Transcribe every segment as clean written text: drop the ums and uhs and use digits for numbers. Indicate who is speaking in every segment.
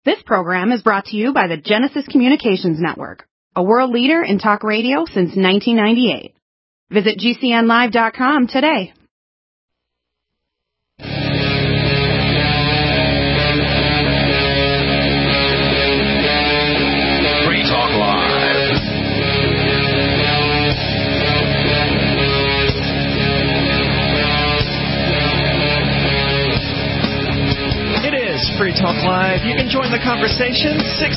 Speaker 1: This program is brought to you by the Genesis Communications Network, a world leader in talk radio since 1998. Visit GCNlive.com today.
Speaker 2: Free Talk Live.
Speaker 3: Free Talk Live. You can join the conversation,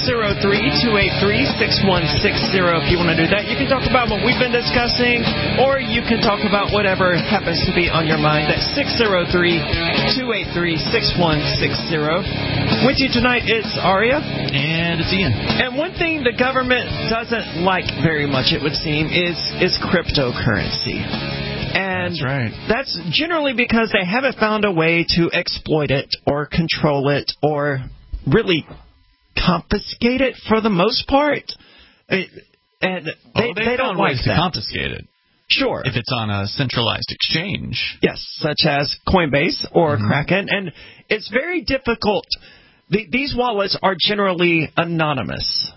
Speaker 3: 603-283-6160 if you want to do that. You can talk about what we've been discussing, or you can talk about whatever happens to be on your mind. That's 603-283-6160. With you tonight, it's Aria.
Speaker 4: And it's Ian.
Speaker 3: And one thing the government doesn't like very much, it would seem, is cryptocurrency. And
Speaker 4: that's right.
Speaker 3: That's generally because they haven't found a way to exploit it or control it or really confiscate it for the most part. They don't like
Speaker 4: to confiscate it.
Speaker 3: Sure.
Speaker 4: If it's on a centralized exchange.
Speaker 3: Yes, such as Coinbase or Kraken. And it's very difficult. These wallets are generally anonymous.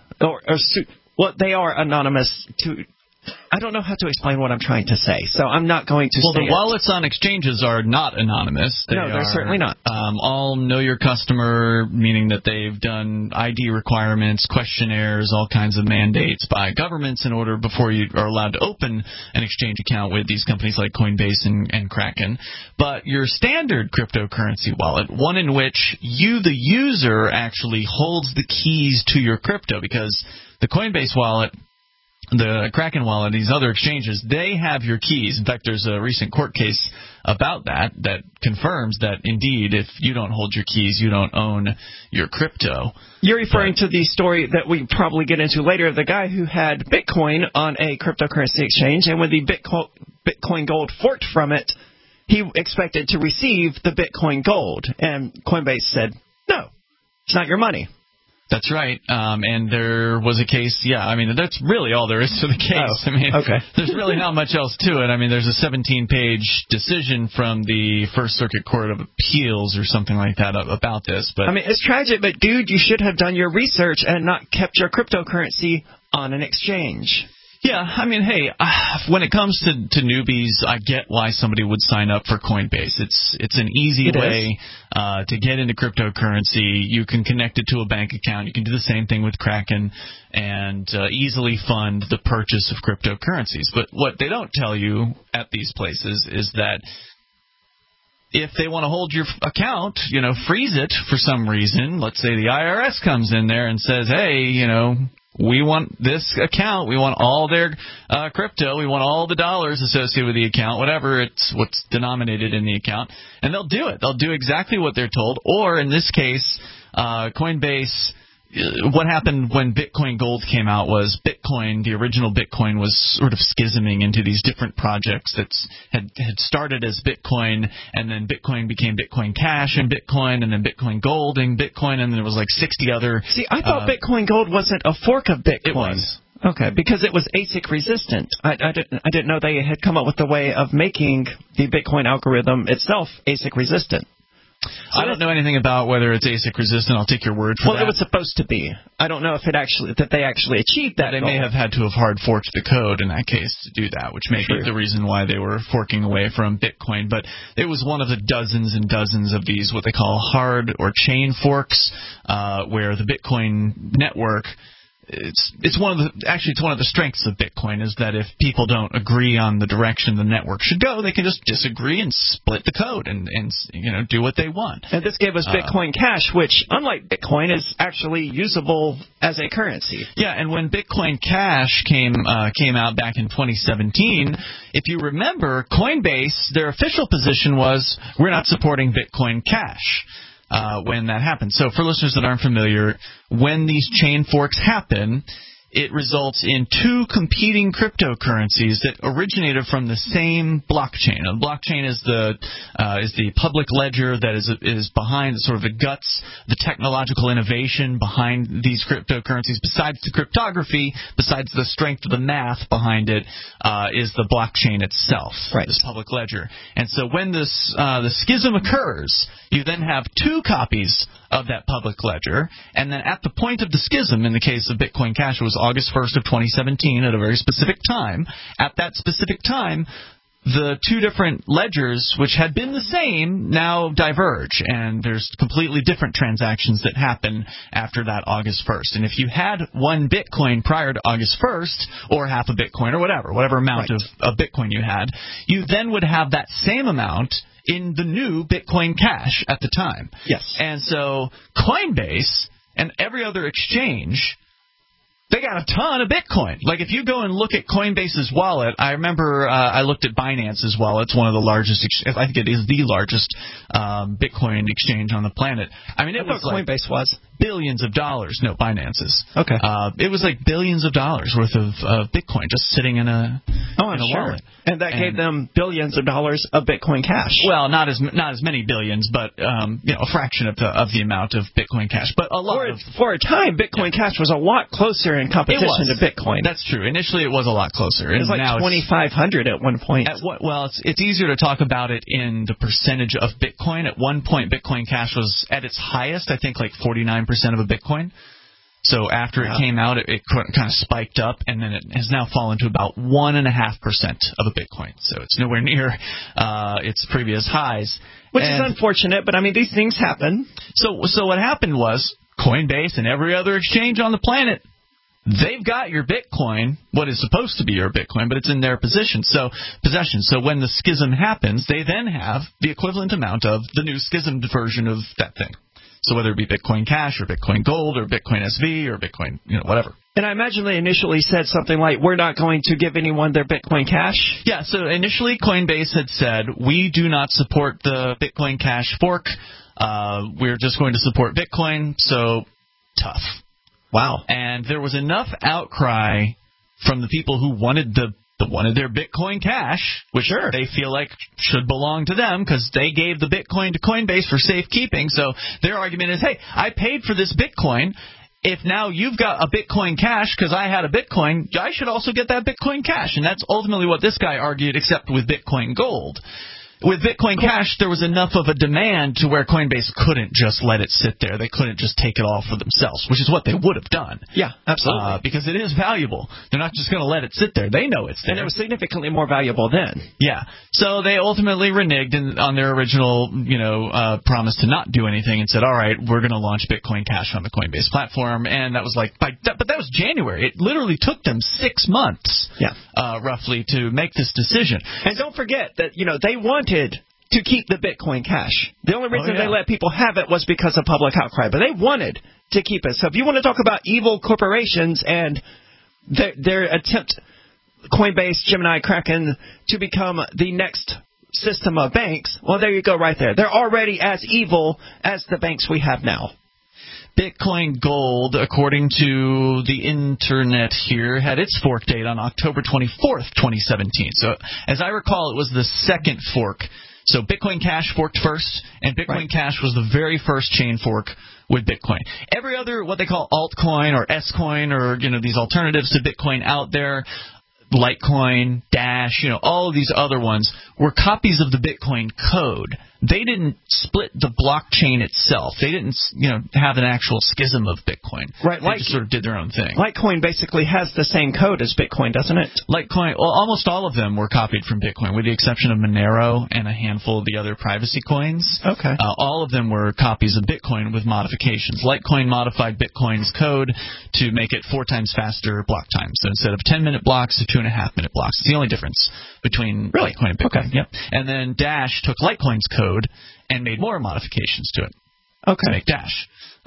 Speaker 3: They are anonymous to... I don't know how to explain what I'm trying to say, so I'm not going to say
Speaker 4: the wallets on exchanges are not anonymous.
Speaker 3: They're certainly not.
Speaker 4: All know your customer, meaning that they've done ID requirements, questionnaires, all kinds of mandates by governments in order before you are allowed to open an exchange account with these companies like Coinbase and Kraken. But your standard cryptocurrency wallet, one in which you, the user, actually holds the keys to your crypto, because the Coinbase wallet, the Kraken wallet, these other exchanges, they have your keys. In fact, there's a recent court case about that confirms that, indeed, if you don't hold your keys, you don't own your crypto.
Speaker 3: You're referring to the story that we probably get into later, the guy who had Bitcoin on a cryptocurrency exchange, and when the Bitcoin Gold forked from it, he expected to receive the Bitcoin Gold. And Coinbase said, no, it's not your money.
Speaker 4: That's right. And there was a case, that's really all there is to the case.
Speaker 3: Okay.
Speaker 4: There's really not much else to it. There's a 17-page decision from the First Circuit Court of Appeals or something like that about this. But
Speaker 3: it's tragic, but dude, you should have done your research and not kept your cryptocurrency on an exchange.
Speaker 4: Yeah, hey, when it comes to newbies, I get why somebody would sign up for Coinbase. It's an easy way to get into cryptocurrency. You can connect it to a bank account. You can do the same thing with Kraken and easily fund the purchase of cryptocurrencies. But what they don't tell you at these places is that if they want to hold your account, freeze it for some reason, let's say the IRS comes in there and says, hey, we want this account. We want all their crypto. We want all the dollars associated with the account, whatever what's denominated in the account. And they'll do it. They'll do exactly what they're told. Or in this case, Coinbase, what happened when Bitcoin Gold came out was the original Bitcoin was sort of schisming into these different projects that had started as Bitcoin, and then Bitcoin became Bitcoin Cash and Bitcoin, and then Bitcoin Gold and Bitcoin, and there was like 60 other...
Speaker 3: See, I thought Bitcoin Gold wasn't a fork of Bitcoin.
Speaker 4: It was.
Speaker 3: Okay, because it was ASIC resistant. I didn't know they had come up with a way of making the Bitcoin algorithm itself ASIC resistant.
Speaker 4: I don't know anything about whether it's ASIC resistant. I'll take your word for that.
Speaker 3: Well, it was supposed to be. I don't know if they actually achieved that.
Speaker 4: They may have had to have hard forked the code in that case to do that, which may be the reason why they were forking away from Bitcoin. But it was one of the dozens and dozens of these what they call hard or chain forks, where the Bitcoin network. It's one of the strengths of Bitcoin is that if people don't agree on the direction the network should go, they can just disagree and split the code and do what they want.
Speaker 3: And this gave us Bitcoin Cash, which, unlike Bitcoin, is actually usable as a currency.
Speaker 4: Yeah, and when Bitcoin Cash came out back in 2017, if you remember, Coinbase, their official position was, we're not supporting Bitcoin Cash. When that happened. So for listeners that aren't familiar, when these chain forks happen, it results in two competing cryptocurrencies that originated from the same blockchain. Now, the blockchain is the public ledger that is behind sort of the guts, the technological innovation behind these cryptocurrencies. Besides the cryptography, besides the strength of the math behind it, is the blockchain itself, this public ledger. And so when the schism occurs, you then have two copies of that public ledger, and then at the point of the schism, in the case of Bitcoin Cash, it was August 1st of 2017 at a very specific time. At that specific time, the two different ledgers, which had been the same, now diverge, and there's completely different transactions that happen after that August 1st. And if you had one Bitcoin prior to August 1st, or half a Bitcoin, or whatever amount of Bitcoin you had, you then would have that same amount in the new Bitcoin Cash at the time.
Speaker 2: Yes.
Speaker 4: And so Coinbase and every other exchange, they got a ton of Bitcoin. Like, if you go and look at Coinbase's wallet, I remember I looked at Binance's wallet. It's one of the largest, I think it is the largest Bitcoin exchange on the planet. I mean, it was like
Speaker 2: Coinbase was
Speaker 4: billions of dollars. No, Binance's.
Speaker 2: Okay.
Speaker 4: It was like billions of dollars worth of Bitcoin just sitting in a wallet.
Speaker 2: And that gave them billions of dollars of Bitcoin Cash.
Speaker 4: Well, not as many billions, but a fraction of the amount of Bitcoin Cash. But a lot
Speaker 2: for a time, Bitcoin Cash was a lot closer in competition to Bitcoin.
Speaker 4: That's true. Initially, it was a lot closer.
Speaker 2: It was like 2,500 at one point.
Speaker 4: It's easier to talk about it in the percentage of Bitcoin. At one point, Bitcoin Cash was at its highest, I think, like 49% of a Bitcoin. So after it came out, it kind of spiked up, and then it has now fallen to about 1.5% of a Bitcoin. So it's nowhere near its previous highs.
Speaker 2: Which is unfortunate, but I mean, these things happen.
Speaker 4: So what happened was Coinbase and every other exchange on the planet, they've got your Bitcoin, what is supposed to be your Bitcoin, but it's in their possession. So when the schism happens, they then have the equivalent amount of the new schismed version of that thing. So whether it be Bitcoin Cash or Bitcoin Gold or Bitcoin SV or Bitcoin, whatever.
Speaker 2: And I imagine they initially said something like, we're not going to give anyone their Bitcoin Cash?
Speaker 4: Yeah, so initially Coinbase had said, we do not support the Bitcoin Cash fork. We're just going to support Bitcoin, so tough.
Speaker 2: Wow.
Speaker 4: And there was enough outcry from the people who wanted their Bitcoin Cash, which they feel like should belong to them because they gave the Bitcoin to Coinbase for safekeeping. So their argument is, hey, I paid for this Bitcoin. If now you've got a Bitcoin Cash because I had a Bitcoin, I should also get that Bitcoin Cash. And that's ultimately what this guy argued, except with Bitcoin Gold. With Bitcoin Cash, there was enough of a demand to where Coinbase couldn't just let it sit there. They couldn't just take it all for themselves, which is what they would have done.
Speaker 2: Yeah, absolutely.
Speaker 4: Because it is valuable. They're not just going to let it sit there. They know it's there.
Speaker 2: And it was significantly more valuable then.
Speaker 4: Yeah. So they ultimately reneged on their original, promise to not do anything and said, all right, we're going to launch Bitcoin Cash on the Coinbase platform. And that was but that was January. It literally took them 6 months, roughly, to make this decision.
Speaker 2: And don't forget that, they wanted to keep the Bitcoin Cash. The only reason they let people have it was because of public outcry, but they wanted to keep it. So if you want to talk about evil corporations and their attempt, Coinbase, Gemini, Kraken, to become the next system of banks, well, there you go right there. They're already as evil as the banks we have now.
Speaker 4: Bitcoin Gold, according to the internet here, had its fork date on October 24th, 2017. So, as I recall, it was the second fork. So Bitcoin Cash forked first, and Bitcoin Cash was the very first chain fork with Bitcoin. Every other, what they call altcoin or S-coin or, these alternatives to Bitcoin out there, Litecoin, Dash, all of these other ones were copies of the Bitcoin code. They didn't split the blockchain itself. They didn't, have an actual schism of Bitcoin.
Speaker 2: Right.
Speaker 4: They just sort of did their own thing.
Speaker 2: Litecoin basically has the same code as Bitcoin, doesn't it?
Speaker 4: Litecoin, well, almost all of them were copied from Bitcoin, with the exception of Monero and a handful of the other privacy coins.
Speaker 2: Okay.
Speaker 4: All of them were copies of Bitcoin with modifications. Litecoin modified Bitcoin's code to make it 4 times faster block time. So instead of 10-minute blocks to 2.5-minute blocks. It's the only difference between Litecoin and Bitcoin.
Speaker 2: Okay.
Speaker 4: Yep. And then Dash took Litecoin's code and made more modifications to it to make Dash.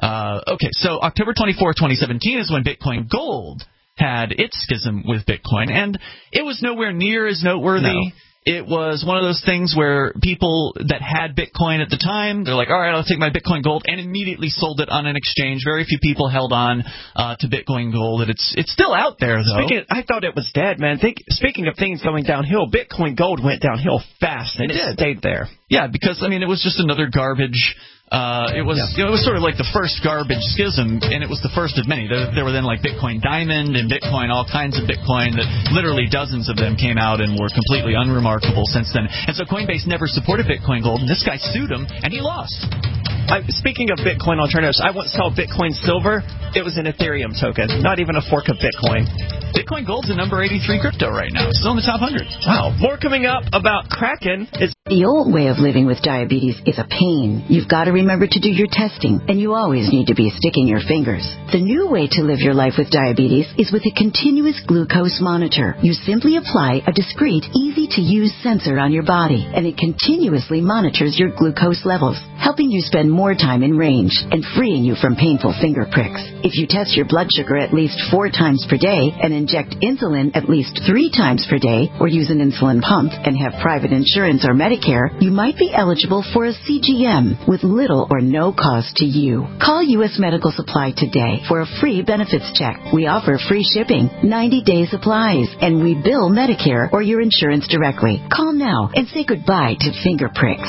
Speaker 4: So October 24, 2017 is when Bitcoin Gold had its schism with Bitcoin, and it was nowhere near as noteworthy. it was one of those things where people that had Bitcoin at the time, they're like, all right, I'll take my Bitcoin Gold, and immediately sold it on an exchange. Very few people held on to Bitcoin Gold. And it's still out there, though.
Speaker 2: I thought it was dead, man. Speaking of things going downhill, Bitcoin Gold went downhill fast, and it stayed there.
Speaker 4: Yeah, because, I mean, it was just another garbage. It was sort of like the first garbage schism, and it was the first of many. There were then like Bitcoin Diamond and Bitcoin, all kinds of Bitcoin that literally dozens of them came out and were completely unremarkable since then. And so Coinbase never supported Bitcoin Gold, and this guy sued him, and he lost.
Speaker 2: Speaking of Bitcoin alternatives, I once saw Bitcoin Silver. It was an Ethereum token, not even a fork of Bitcoin.
Speaker 4: Bitcoin Gold's the number 83 crypto right now. It's still in the top 100.
Speaker 2: Wow. More coming up about Kraken.
Speaker 5: The old way of living with diabetes is a pain. You've got to remember to do your testing, and you always need to be sticking your fingers. The new way to live your life with diabetes is with a continuous glucose monitor. You simply apply a discreet, easy-to-use sensor on your body, and it continuously monitors your glucose levels, helping you spend more time in range and freeing you from painful finger pricks. If you test your blood sugar at least 4 times per day and inject insulin at least 3 times per day, or use an insulin pump and have private insurance or Medicare, you might be eligible for a CGM with little or no cost to you. Call U.S. Medical Supply today for a free benefits check. We offer free shipping, 90-day supplies, and we bill Medicare or your insurance directly. Call now and say goodbye to finger pricks.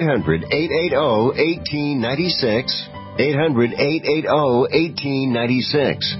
Speaker 6: 800-880-1896. 800-880-1896.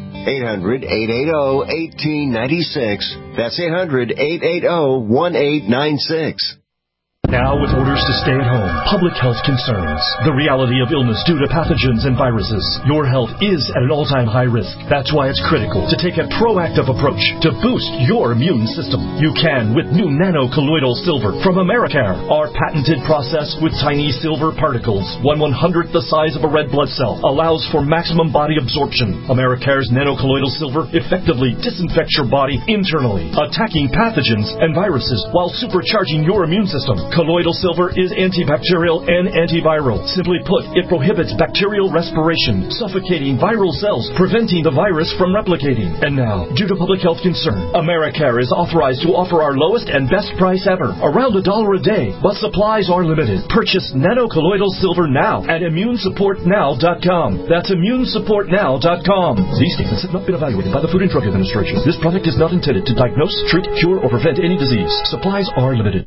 Speaker 6: 800-880-1896. That's 800-880-1896.
Speaker 7: Now with orders to stay at home, public health concerns, the reality of illness due to pathogens and viruses, your health is at an all-time high risk. That's why it's critical to take a proactive approach to boost your immune system. You can with new nano-colloidal silver from Americare. Our patented process with tiny silver particles, 1/100th the size of a red blood cell, allows for maximum body absorption. Americare's nano-colloidal silver effectively disinfects your body internally, attacking pathogens and viruses while supercharging your immune system. Colloidal silver is antibacterial and antiviral. Simply put, it prohibits bacterial respiration, suffocating viral cells, preventing the virus from replicating. And now, due to public health concern, Americare is authorized to offer our lowest and best price ever, around $1 a day, but supplies are limited. Purchase nano-colloidal silver now at immunesupportnow.com. That's immunesupportnow.com. These statements have not been evaluated by the Food and Drug Administration. This product is not intended to diagnose, treat, cure, or prevent any disease. Supplies are limited.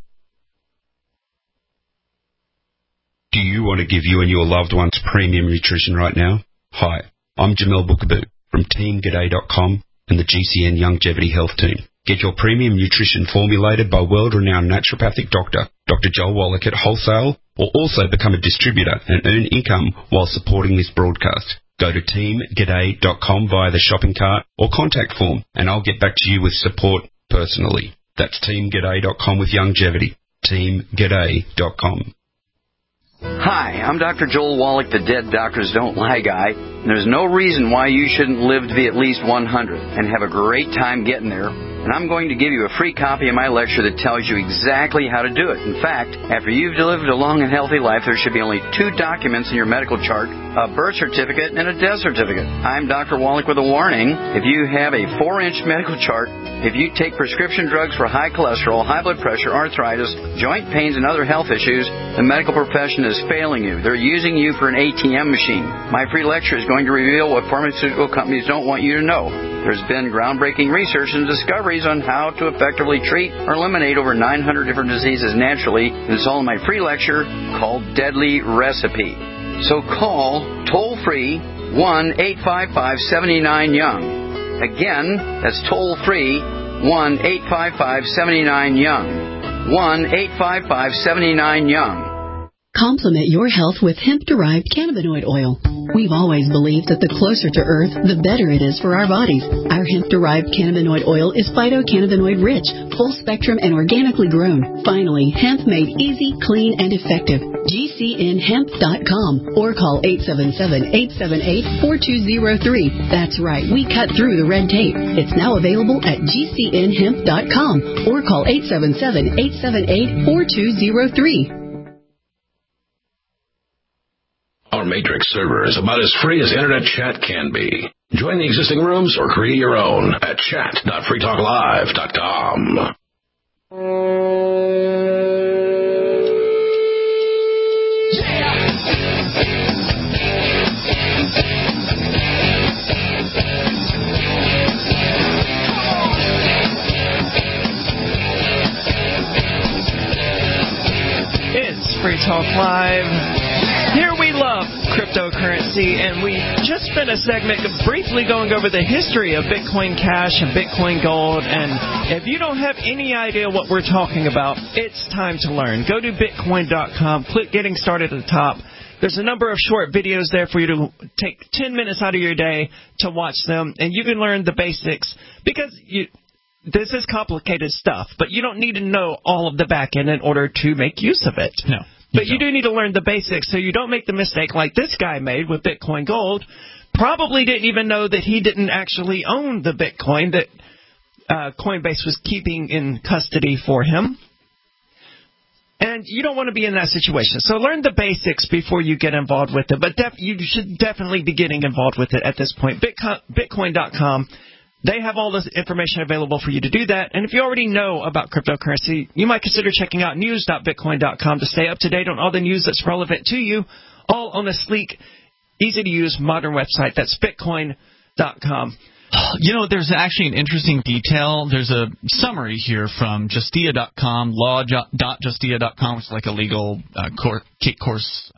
Speaker 8: Do you want to give you and your loved ones premium nutrition right now? Hi, I'm Jamel Bookaboo from TeamGaday.com and the GCN Longevity Health Team. Get your premium nutrition formulated by world-renowned naturopathic doctor, Dr. Joel Wallach at wholesale, or also become a distributor and earn income while supporting this broadcast. Go to TeamGaday.com via the shopping cart or contact form, and I'll get back to you with support personally. That's TeamGaday.com with longevity. TeamGaday.com.
Speaker 9: Hi, I'm Dr. Joel Wallach, the Dead Doctors Don't Lie guy. And there's no reason why you shouldn't live to be at least 100 and have a great time getting there. And I'm going to give you a free copy of my lecture that tells you exactly how to do it. In fact, after you've lived a long and healthy life, there should be only 2 documents in your medical chart, a birth certificate and a death certificate. I'm Dr. Wallach with a warning. If you have a 4-inch medical chart, if you take prescription drugs for high cholesterol, high blood pressure, arthritis, joint pains, and other health issues, the medical profession is failing you. They're using you for an ATM machine. My free lecture is going to reveal what pharmaceutical companies don't want you to know. There's been groundbreaking research and discoveries on how to effectively treat or eliminate over 900 different diseases naturally. And it's all in my free lecture called Deadly Recipe. So call toll-free 1-855-79-YOUNG. Again, that's toll-free 1-855-79-YOUNG. 1-855-79-YOUNG.
Speaker 10: Complement your health with hemp-derived cannabinoid oil. We've always believed that the closer to Earth, the better it is for our bodies. Our hemp-derived cannabinoid oil is phytocannabinoid-rich, full-spectrum, and organically grown. Finally, hemp made easy, clean, and effective. GCNhemp.com or call 877-878-4203. That's right, we cut through the red tape. It's now available at GCNhemp.com or call 877-878-4203.
Speaker 11: Our Matrix server is about as free as internet chat can be. Join the existing rooms or create your own at chat.freetalklive.com.
Speaker 2: Talk Live. Here we love cryptocurrency, and we just spent a segment briefly going over the history of Bitcoin Cash and Bitcoin Gold. And if you don't have any idea what we're talking about, it's time to learn. Go to Bitcoin.com, click Getting Started at the top. There's a number of short videos there for you to take 10 minutes out of your day to watch them, and you can learn the basics because this is complicated stuff, but you don't need to know all of the back end in order to make use of it.
Speaker 4: No.
Speaker 2: But you do need to learn the basics so you don't make the mistake like this guy made with Bitcoin Gold. Probably didn't even know that he didn't actually own the Bitcoin that Coinbase was keeping in custody for him. And you don't want to be in that situation. So learn the basics before you get involved with it. But you should definitely be getting involved with it at this point. Bitcoin.com. They have all this information available for you to do that. And if you already know about cryptocurrency, you might consider checking out news.bitcoin.com to stay up to date on all the news that's relevant to you, all on a sleek, easy-to-use, modern website. That's bitcoin.com.
Speaker 4: You know, there's actually an interesting detail. There's a summary here from Justia.com, law.justia.com, which is like a legal court case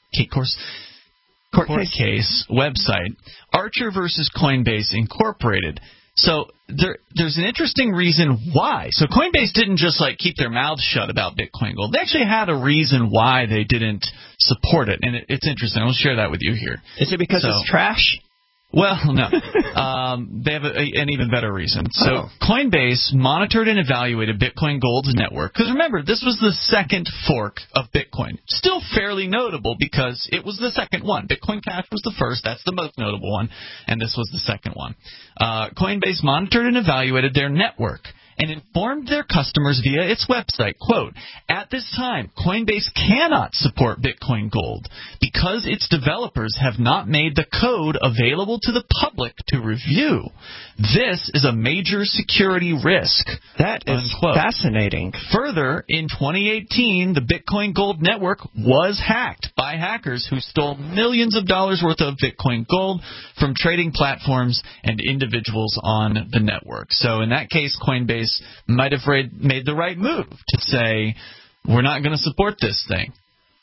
Speaker 4: website. Archer versus Coinbase Incorporated. So there's an interesting reason why. So Coinbase didn't just keep their mouths shut about Bitcoin Gold. They actually had a reason why they didn't support it, and it's interesting. I'll share that with you here.
Speaker 2: Is it because it's trash?
Speaker 4: Well, no. They have an even better reason. So Coinbase monitored and evaluated Bitcoin Gold's network. Because remember, this was the second fork of Bitcoin. Still fairly notable because it was the second one. Bitcoin Cash was the first. That's the most notable one. And this was the second one. Coinbase monitored and evaluated their network and informed their customers via its website, quote, "At this time, Coinbase cannot support Bitcoin Gold because its developers have not made the code available to the public to review. This is a major security risk."
Speaker 2: That is fascinating.
Speaker 4: Further, in 2018, the Bitcoin Gold network was hacked by hackers who stole millions of dollars worth of Bitcoin Gold from trading platforms and individuals on the network. So in that case, Coinbase might have made the right move to say, we're not going to support this thing.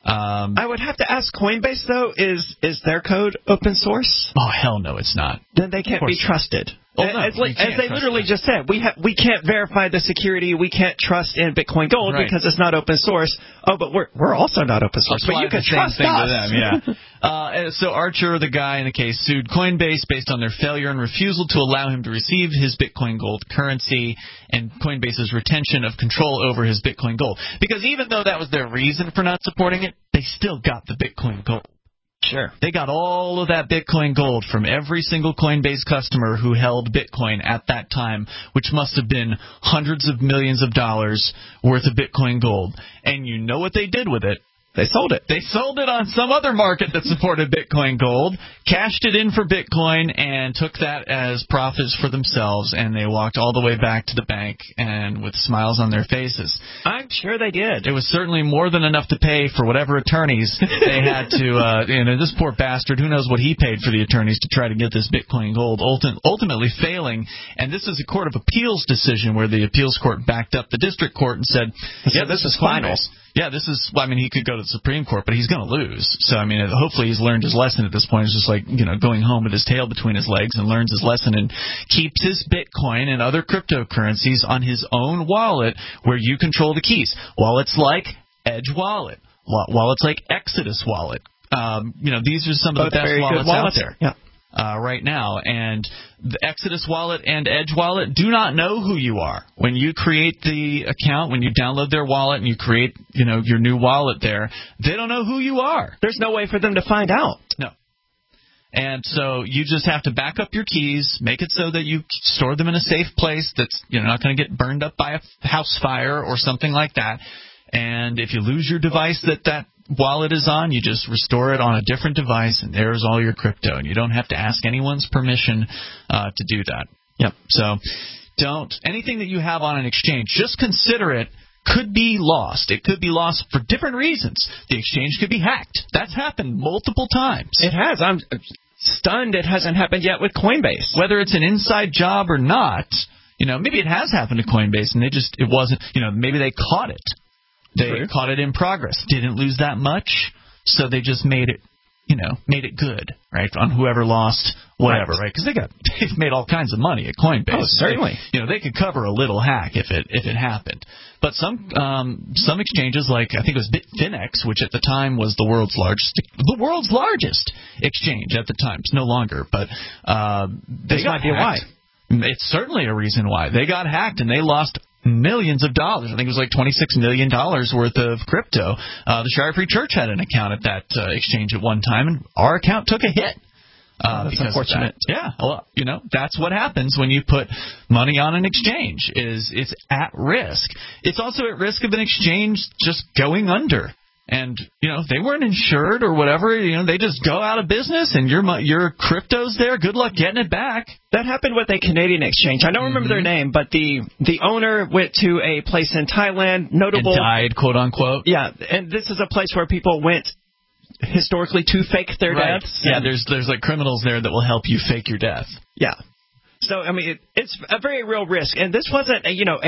Speaker 2: I would have to ask Coinbase, though, is their code open source?
Speaker 4: Oh, hell no, it's not.
Speaker 2: Then they can't be trusted.
Speaker 4: Oh, no,
Speaker 2: as they literally just said, we can't verify the security. We can't trust in Bitcoin Gold because it's not open source. Oh, but we're also not open source. But you can trust us.
Speaker 4: To them, yeah. So Archer, the guy in the case, sued Coinbase based on their failure and refusal to allow him to receive his Bitcoin Gold currency and Coinbase's retention of control over his Bitcoin Gold. Because even though that was their reason for not supporting it, they still got the Bitcoin Gold.
Speaker 2: Sure.
Speaker 4: They got all of that Bitcoin Gold from every single Coinbase customer who held Bitcoin at that time, which must have been hundreds of millions of dollars worth of Bitcoin Gold. And you know what they did with it?
Speaker 2: They sold it.
Speaker 4: They sold it on some other market that supported Bitcoin Gold, cashed it in for Bitcoin, and took that as profits for themselves, and they walked all the way back to the bank and with smiles on their faces.
Speaker 2: I'm sure they did.
Speaker 4: It was certainly more than enough to pay for whatever attorneys they had to, this poor bastard, who knows what he paid for the attorneys to try to get this Bitcoin Gold, ultimately failing. And this is a Court of Appeals decision where the appeals court backed up the district court and said, yeah, this is final. Yeah, this is, he could go to the Supreme Court, but he's going to lose. So, hopefully he's learned his lesson at this point. It's just going home with his tail between his legs and learns his lesson and keeps his Bitcoin and other cryptocurrencies on his own wallet where you control the keys. Wallets like Edge Wallet, wallets like Exodus Wallet. These are some of the best wallets out there.
Speaker 2: Yeah.
Speaker 4: Right now, and the Exodus Wallet and Edge Wallet do not know who you are. When you create the account, when you download their wallet and you create, your new wallet there, they don't know who you are.
Speaker 2: There's no way for them to find out.
Speaker 4: No. And so you just have to back up your keys, make it so that you store them in a safe place that's not going to get burned up by a house fire or something like that. And if you lose your device that wallet is on, you just restore it on a different device, and there's all your crypto. And you don't have to ask anyone's permission to do that.
Speaker 2: Yep.
Speaker 4: So anything that you have on an exchange, just consider it could be lost. It could be lost for different reasons. The exchange could be hacked. That's happened multiple times.
Speaker 2: It has. I'm stunned it hasn't happened yet with Coinbase.
Speaker 4: Whether it's an inside job or not, maybe it has happened to Coinbase, and it wasn't, maybe they caught it. They caught it in progress. Didn't lose that much, so they just made it, made it good, right, on whoever lost whatever, right? Because they've made all kinds of money at Coinbase.
Speaker 2: Oh, certainly.
Speaker 4: They could cover a little hack if it happened. But some exchanges, like I think it was Bitfinex, which at the time was the world's largest exchange at the time. It's no longer, but
Speaker 2: this might be why.
Speaker 4: It's certainly a reason why. They got hacked and they lost millions of dollars. I think it was like $26 million worth of crypto. The Shire Free Church had an account at that exchange at one time, and our account took a hit.
Speaker 2: That's unfortunate.
Speaker 4: Yeah, well, that's what happens when you put money on an exchange. It's at risk. It's also at risk of an exchange just going under. And, they weren't insured or whatever. They just go out of business and your crypto's there. Good luck getting it back.
Speaker 2: That happened with a Canadian exchange. I don't remember their name, but the owner went to a place in Thailand, notable.
Speaker 4: And died, quote unquote.
Speaker 2: Yeah, and this is a place where people went historically to fake their deaths.
Speaker 4: Yeah, there's like criminals there that will help you fake your death.
Speaker 2: Yeah. So, I mean, it's a very real risk. And this wasn't,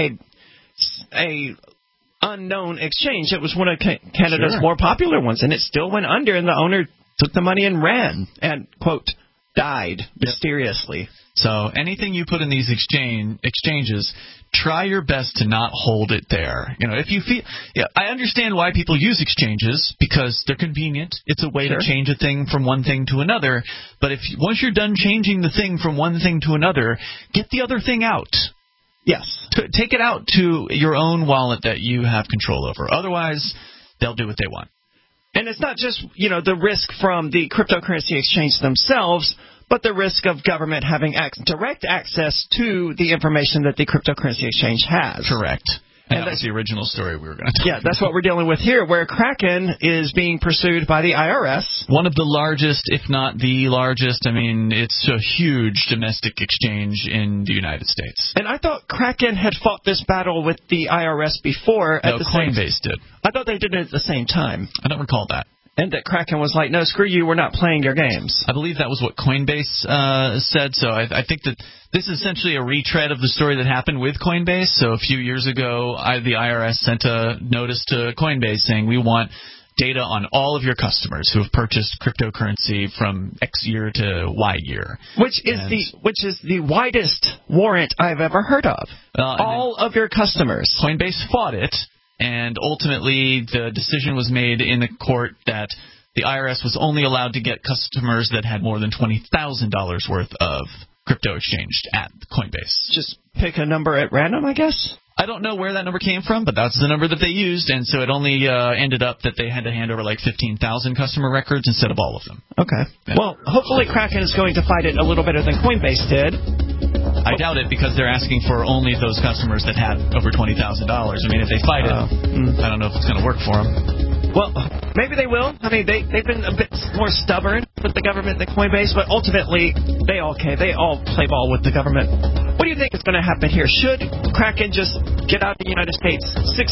Speaker 2: a unknown exchange. It was one of Canada's more popular ones, and it still went under, and the owner took the money and ran and, quote, died mysteriously.
Speaker 4: So anything you put in these exchanges, try your best to not hold it there. If you feel, I understand why people use exchanges because they're convenient. It's a way to change a thing from one thing to another. But once you're done changing the thing from one thing to another, get the other thing out.
Speaker 2: Yes.
Speaker 4: Take it out to your own wallet that you have control over. Otherwise, they'll do what they want.
Speaker 2: And it's not just, the risk from the cryptocurrency exchange themselves, but the risk of government having direct access to the information that the cryptocurrency exchange has.
Speaker 4: Correct. And that was the original story we were going to talk about.
Speaker 2: Yeah, that's what we're dealing with here, where Kraken is being pursued by the IRS.
Speaker 4: One of the largest, if not the largest. I mean, it's a huge domestic exchange in the United States.
Speaker 2: And I thought Kraken had fought this battle with the IRS before.
Speaker 4: No, Coinbase did.
Speaker 2: I thought they did it at the same time.
Speaker 4: I don't recall that.
Speaker 2: And that Kraken was like, no, screw you, we're not playing your games.
Speaker 4: I believe that was what Coinbase said. So I think that this is essentially a retread of the story that happened with Coinbase. So a few years ago, the IRS sent a notice to Coinbase saying, we want data on all of your customers who have purchased cryptocurrency from X year to Y year.
Speaker 2: Which is the widest warrant I've ever heard of. All of your customers.
Speaker 4: Coinbase fought it. And ultimately, the decision was made in the court that the IRS was only allowed to get customers that had more than $20,000 worth of crypto exchanged at Coinbase.
Speaker 2: Just pick a number at random, I guess?
Speaker 4: I don't know where that number came from, but that's the number that they used, and so it only ended up that they had to hand over like 15,000 customer records instead of all of them.
Speaker 2: Okay. Yeah. Well, hopefully Kraken is going to fight it a little better than Coinbase did.
Speaker 4: I doubt it because they're asking for only those customers that had over $20,000. I mean, if they fight it, I don't know if it's going to work for them.
Speaker 2: Well, maybe they will. I mean, they've been a bit more stubborn with the government than Coinbase, but ultimately they all play ball with the government. What do you think is going to happen here? Should Kraken just get out of the United States?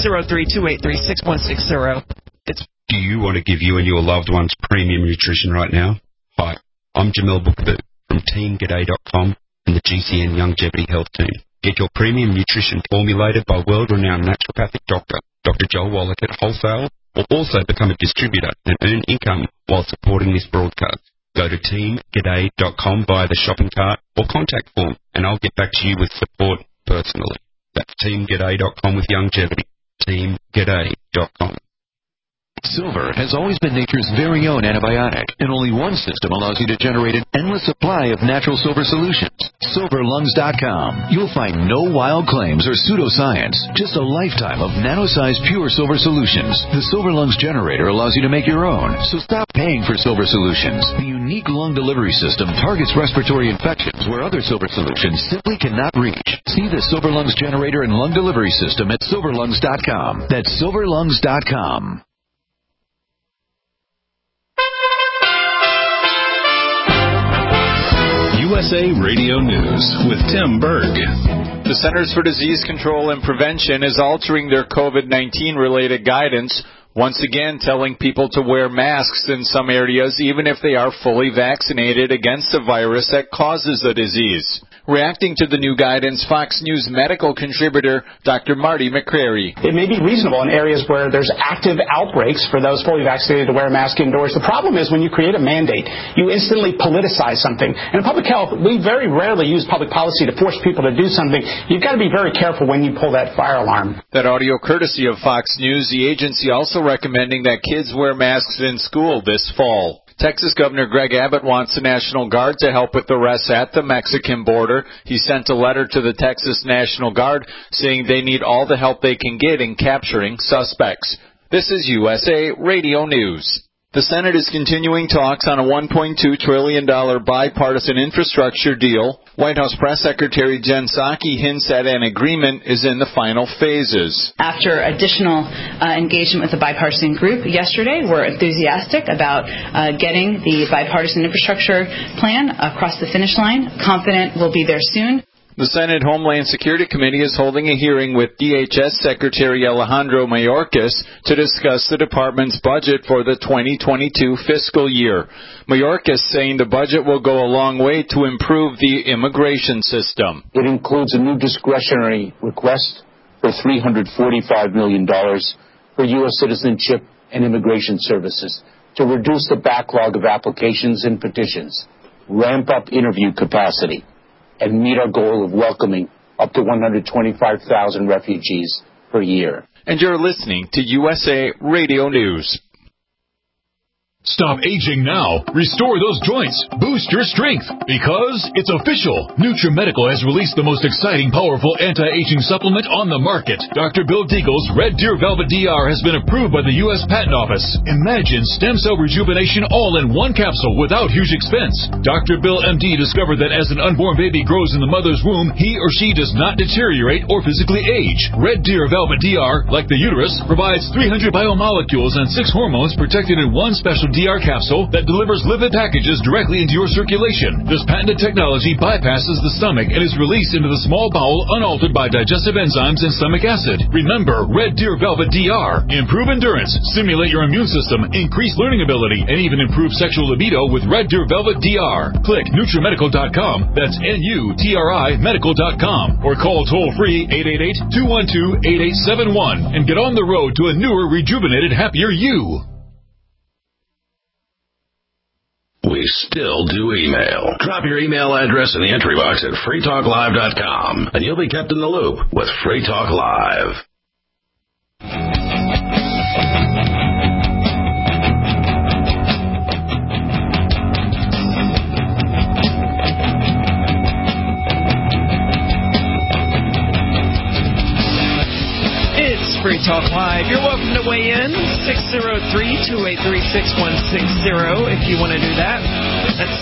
Speaker 2: 603-283-6160.
Speaker 8: Do you want to give you and your loved ones premium nutrition right now? Hi, I'm Jamel Bookaboo from TeamGaday.com and the GCN Longevity Health Team. Get your premium nutrition formulated by world-renowned naturopathic doctor, Dr. Joel Wallach at Wholesale, or also become a distributor and earn income while supporting this broadcast. Go to teamgaday.com via the shopping cart or contact form, and I'll get back to you with support personally. That's teamgaday.com with longevity. teamgaday.com.
Speaker 12: Silver has always been nature's very own antibiotic, and only one system allows you to generate an endless supply of natural silver solutions. SilverLungs.com. You'll find no wild claims or pseudoscience, just a lifetime of nano-sized pure silver solutions. The Silver Lungs generator allows you to make your own, so stop paying for silver solutions. The unique lung delivery system targets respiratory infections where other silver solutions simply cannot reach. See the Silver Lungs generator and lung delivery system at SilverLungs.com. That's SilverLungs.com.
Speaker 13: USA Radio News with Tim Berg.
Speaker 14: The Centers for Disease Control and Prevention is altering their COVID-19 related guidance, once again telling people to wear masks in some areas even if they are fully vaccinated against the virus that causes the disease. Reacting to the new guidance, Fox News medical contributor Dr. Marty McCrary.
Speaker 15: It may be reasonable in areas where there's active outbreaks for those fully vaccinated to wear a mask indoors. The problem is when you create a mandate, you instantly politicize something. And in public health, we very rarely use public policy to force people to do something. You've got to be very careful when you pull that fire alarm.
Speaker 14: That audio courtesy of Fox News, the agency also recommending that kids wear masks in school this fall. Texas Governor Greg Abbott wants the National Guard to help with arrests at the Mexican border. He sent a letter to the Texas National Guard saying they need all the help they can get in capturing suspects. This is USA Radio News. The Senate is continuing talks on a $1.2 trillion bipartisan infrastructure deal. White House Press Secretary Jen Psaki hints at an agreement is in the final phases.
Speaker 16: After additional engagement with the bipartisan group yesterday, we're enthusiastic about getting the bipartisan infrastructure plan across the finish line. Confident we'll be there soon.
Speaker 14: The Senate Homeland Security Committee is holding a hearing with DHS Secretary Alejandro Mayorkas to discuss the department's budget for the 2022 fiscal year. Mayorkas saying the budget will go a long way to improve the immigration system.
Speaker 17: It includes a new discretionary request for $345 million for U.S. citizenship and immigration services to reduce the backlog of applications and petitions, ramp up interview capacity, and meet our goal of welcoming up to 125,000 refugees per year.
Speaker 14: And you're listening to USA Radio News.
Speaker 18: Stop aging now. Restore those joints. Boost your strength. Because it's official. NutriMedical has released the most exciting, powerful anti-aging supplement on the market. Dr. Bill Deagle's Red Deer Velvet DR has been approved by the U.S. Patent Office. Imagine stem cell rejuvenation all in one capsule without huge expense. Dr. Bill MD discovered that as an unborn baby grows in the mother's womb, he or she does not deteriorate or physically age. Red Deer Velvet DR, like the uterus, provides 300 biomolecules and 6 hormones protected in one special DR capsule that delivers lipid packages directly into your circulation. This patented technology bypasses the stomach and is released into the small bowel unaltered by digestive enzymes and stomach acid. Remember, Red Deer Velvet DR. Improve endurance, stimulate your immune system, increase learning ability, and even improve sexual libido with Red Deer Velvet DR. Click NutriMedical.com. That's NUTRI Medical.com. Or call toll-free 888-212-8871 and get on the road to a newer, rejuvenated, happier you.
Speaker 11: We still do email. Drop your email address in the entry box at freetalklive.com, and you'll be kept in the loop with Free Talk Live.
Speaker 2: Free Talk Live. You're welcome to weigh in. 603-283-6160 if you want to do that. That's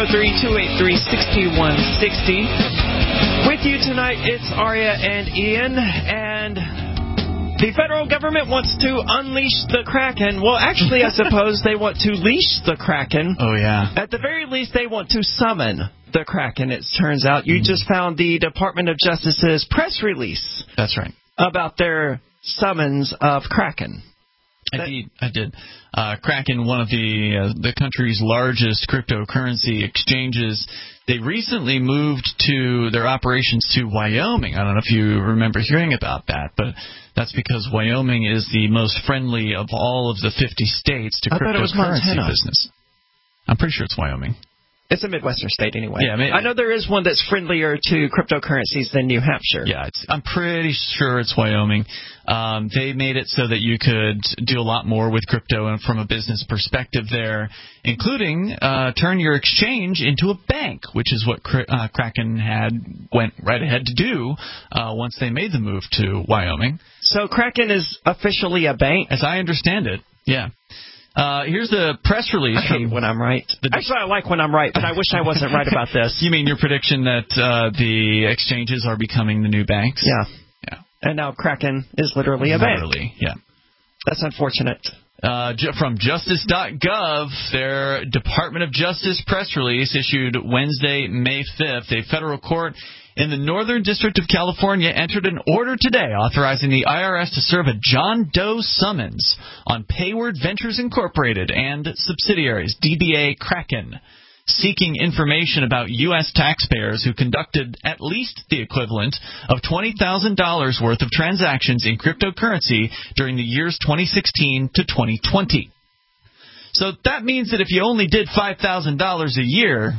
Speaker 2: 603-283-6160. With you tonight, it's Aria and Ian. And the federal government wants to unleash the Kraken. Well, actually, I suppose they want to leash the Kraken.
Speaker 4: Oh, yeah.
Speaker 2: At the very least, they want to summon the Kraken, it turns out. You just found the Department of Justice's press release.
Speaker 4: That's right.
Speaker 2: About their summons of Kraken.
Speaker 4: I did. Kraken, one of the country's largest cryptocurrency exchanges, they recently moved to their operations to Wyoming. I don't know if you remember hearing about that, but that's because Wyoming is the most friendly of all of the 50 states to cryptocurrency business. I'm pretty sure it's Wyoming.
Speaker 2: It's a Midwestern state anyway.
Speaker 4: Yeah,
Speaker 2: I know there is one that's friendlier to cryptocurrencies than New Hampshire.
Speaker 4: Yeah, I'm pretty sure it's Wyoming. They made it so that you could do a lot more with crypto and from a business perspective there, including turn your exchange into a bank, which is what Kraken went right ahead to do once they made the move to Wyoming.
Speaker 2: So Kraken is officially a bank?
Speaker 4: As I understand it, yeah. Here's the press release.
Speaker 2: I hate when I'm right. Actually, I like when I'm right, but I wish I wasn't right about this.
Speaker 4: You mean your prediction that the exchanges are becoming the new banks?
Speaker 2: Yeah. And now Kraken is literally a bank.
Speaker 4: Literally, yeah.
Speaker 2: That's unfortunate.
Speaker 4: From Justice.gov, their Department of Justice press release issued Wednesday, May 5th, a federal court in the Northern District of California entered an order today authorizing the IRS to serve a John Doe summons on Payward Ventures Incorporated and subsidiaries, DBA Kraken. seeking information about U.S. taxpayers who conducted at least the equivalent of $20,000 worth of transactions in cryptocurrency during the years 2016 to 2020. So that means that if you only did $5,000 a year,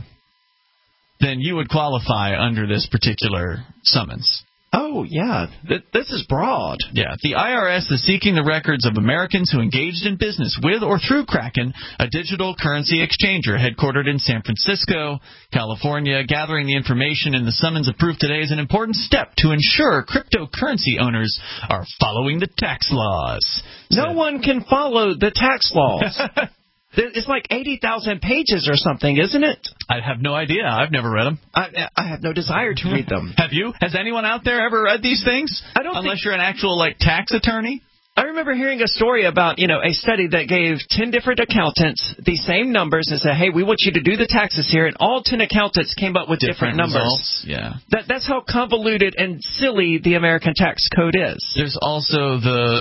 Speaker 4: then you would qualify under this particular summons.
Speaker 2: Oh, yeah. This is broad.
Speaker 4: Yeah. The IRS is seeking the records of Americans who engaged in business with or through Kraken, a digital currency exchanger headquartered in San Francisco, California. Gathering the information in the summons approved today is an important step to ensure cryptocurrency owners are following the tax laws.
Speaker 2: No one can follow the tax laws. It's like 80,000 pages or something, isn't it?
Speaker 4: I have no idea. I've never read them.
Speaker 2: I have no desire to read them.
Speaker 4: Have you? Has anyone out there ever read these things?
Speaker 2: I don't.
Speaker 4: Unless you're an actual tax attorney.
Speaker 2: I remember hearing a story about, a study that gave 10 different accountants the same numbers and said, hey, we want you to do the taxes here, and all 10 accountants came up with different numbers.
Speaker 4: Results. Yeah.
Speaker 2: That's how convoluted and silly the American tax code is.
Speaker 4: There's also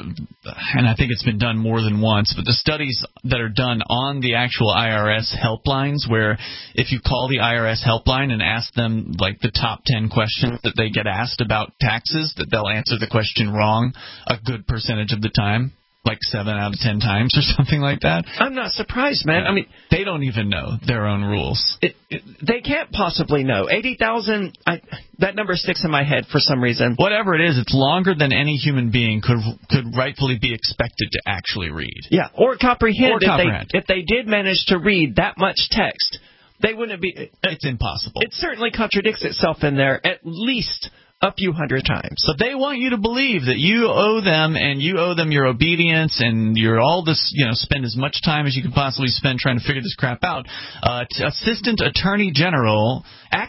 Speaker 4: and I think it's been done more than once, but the studies that are done on the actual IRS helplines, where if you call the IRS helpline and ask them, the top 10 questions that they get asked about taxes, that they'll answer the question wrong a good percentage of the time, 7 out of 10 times or something like that.
Speaker 2: I'm not surprised, man.
Speaker 4: I mean, they don't even know their own rules.
Speaker 2: They can't possibly know. 80,000, that number sticks in my head for some reason.
Speaker 4: Whatever it is, it's longer than any human being could rightfully be expected to actually read.
Speaker 2: Yeah, or comprehend. If they did manage to read that much text, they wouldn't be...
Speaker 4: It's impossible.
Speaker 2: It certainly contradicts itself in there at least a few hundred times.
Speaker 4: So they want you to believe that you owe them, and you owe them your obedience, and you're all this, spend as much time as you can possibly spend trying to figure this crap out. Acting Assistant Attorney General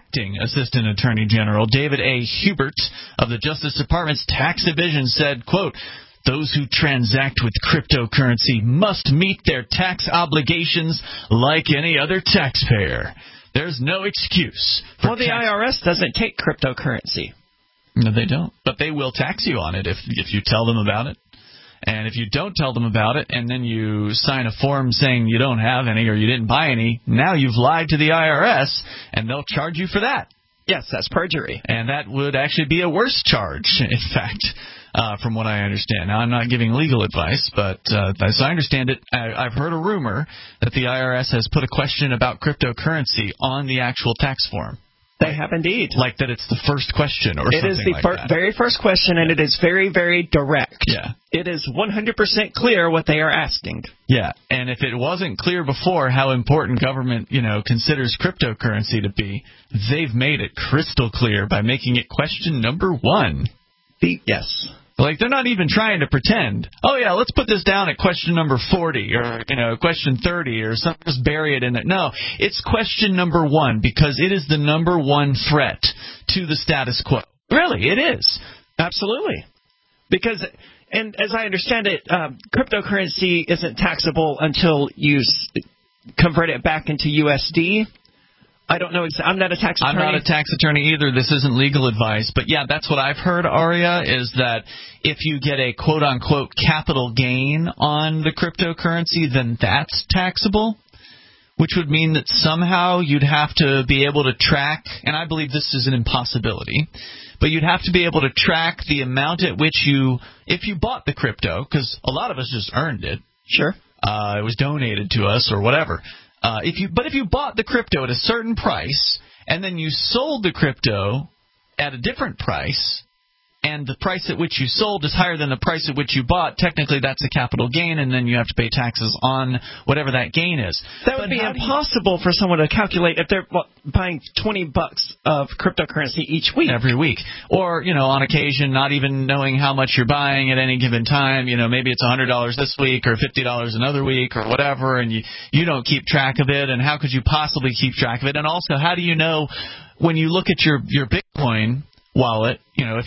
Speaker 4: David A. Hubert of the Justice Department's Tax Division said, quote, "Those who transact with cryptocurrency must meet their tax obligations like any other taxpayer. There's no excuse."
Speaker 2: Well, the IRS doesn't take cryptocurrency.
Speaker 4: No, they don't. But they will tax you on it if you tell them about it. And if you don't tell them about it and then you sign a form saying you don't have any or you didn't buy any, now you've lied to the IRS, and they'll charge you for that.
Speaker 2: Yes, that's perjury.
Speaker 4: And that would actually be a worse charge, in fact, from what I understand. Now, I'm not giving legal advice, but as I understand it, I've heard a rumor that the IRS has put a question about cryptocurrency on the actual tax form.
Speaker 2: They have indeed.
Speaker 4: Like that it's the first question or something like that.
Speaker 2: It is the very first question, and it is very, very direct.
Speaker 4: Yeah.
Speaker 2: It is 100% clear what they are asking.
Speaker 4: Yeah, and if it wasn't clear before how important government, considers cryptocurrency to be, they've made it crystal clear by making it question number 1.
Speaker 2: Yes.
Speaker 4: They're not even trying to pretend, oh, yeah, let's put this down at question number 40 or, question 30 or something, just bury it in it. No, it's question number 1 because it is the number 1 threat to the status quo. Really, it is.
Speaker 2: Absolutely. Because, and as I understand it, cryptocurrency isn't taxable until you convert it back into USD. I don't know. I'm not a tax attorney.
Speaker 4: I'm not a tax attorney either. This isn't legal advice. But, yeah, that's what I've heard, Aria, is that if you get a quote-unquote capital gain on the cryptocurrency, then that's taxable, which would mean that somehow you'd have to be able to track, and I believe this is an impossibility, but you'd have to be able to track the amount at which if you bought the crypto, because a lot of us just earned it.
Speaker 2: Sure.
Speaker 4: It was donated to us or whatever. If you bought the crypto at a certain price and then you sold the crypto at a different price, and the price at which you sold is higher than the price at which you bought, technically that's a capital gain, and then you have to pay taxes on whatever that gain is.
Speaker 2: That would be impossible for someone to calculate if they're buying $20 of cryptocurrency each week.
Speaker 4: Every week. Or, on occasion, not even knowing how much you're buying at any given time. Maybe it's $100 this week or $50 another week or whatever, and you don't keep track of it, and how could you possibly keep track of it? And also, how do you know when you look at your Bitcoin wallet,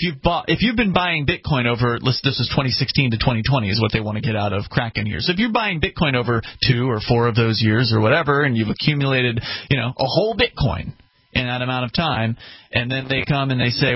Speaker 4: if you've been buying Bitcoin over, this is 2016 to 2020 is what they want to get out of Kraken here. So if you're buying Bitcoin over 2 or 4 of those years or whatever, and you've accumulated, a whole Bitcoin in that amount of time, and then they come and they say,